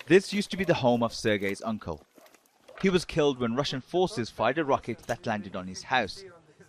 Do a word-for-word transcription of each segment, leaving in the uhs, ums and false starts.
This used to be the home of Sergei's uncle. He was killed when Russian forces fired a rocket that landed on his house.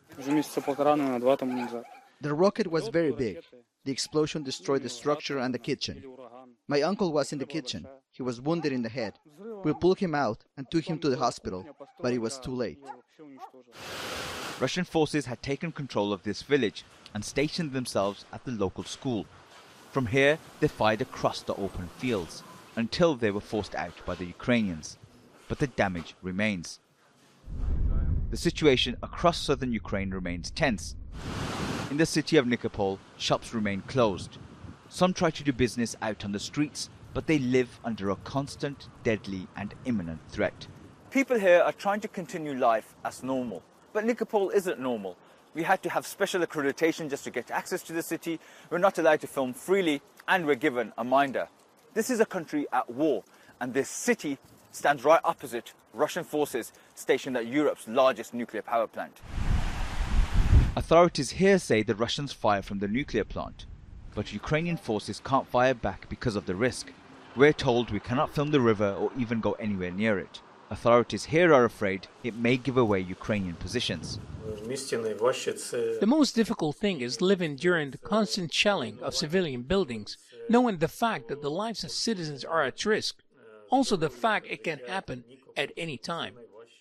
The rocket was very big. The explosion destroyed the structure and the kitchen. My uncle was in the kitchen. He was wounded in the head. We pulled him out and took him to the hospital, but it was too late. Russian forces had taken control of this village and stationed themselves at the local school. From here, they fired across the open fields until they were forced out by the Ukrainians. But the damage remains. The situation across southern Ukraine remains tense. In the city of Nikopol, shops remain closed. Some try to do business out on the streets, but they live under a constant, deadly and imminent threat. People here are trying to continue life as normal. But Nikopol isn't normal. We had to have special accreditation just to get access to the city. We're not allowed to film freely, and we're given a minder. This is a country at war, and this city stands right opposite Russian forces stationed at Europe's largest nuclear power plant. Authorities here say the Russians fire from the nuclear plant, but Ukrainian forces can't fire back because of the risk. We're told we cannot film the river or even go anywhere near it. Authorities here are afraid it may give away Ukrainian positions. The most difficult thing is living during the constant shelling of civilian buildings, knowing the fact that the lives of citizens are at risk. Also the fact it can happen at any time.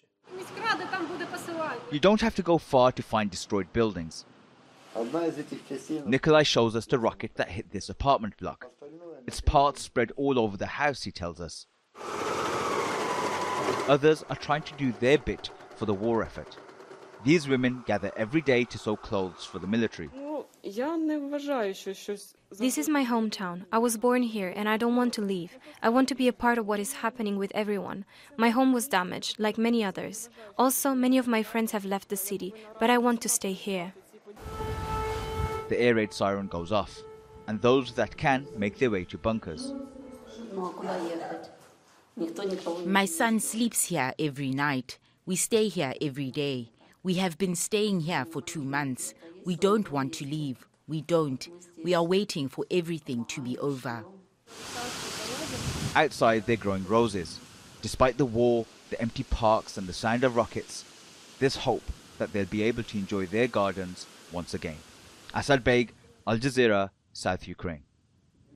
You don't have to go far to find destroyed buildings. Nikolai shows us the rocket that hit this apartment block. Its parts spread all over the house, he tells us. Others are trying to do their bit for the war effort. These women gather every day to sew clothes for the military. This is my hometown. I was born here and I don't want to leave. I want to be a part of what is happening with everyone. My home was damaged, like many others. Also, many of my friends have left the city, but I want to stay here. The air raid siren goes off, and those that can make their way to bunkers. My son sleeps here every night. We stay here every day. We have been staying here for two months. We don't want to leave. We don't. We are waiting for everything to be over. Outside, they're growing roses. Despite the war, the empty parks and the sound of rockets, there's hope that they'll be able to enjoy their gardens once again. Asad Beg, Al Jazeera, South Ukraine.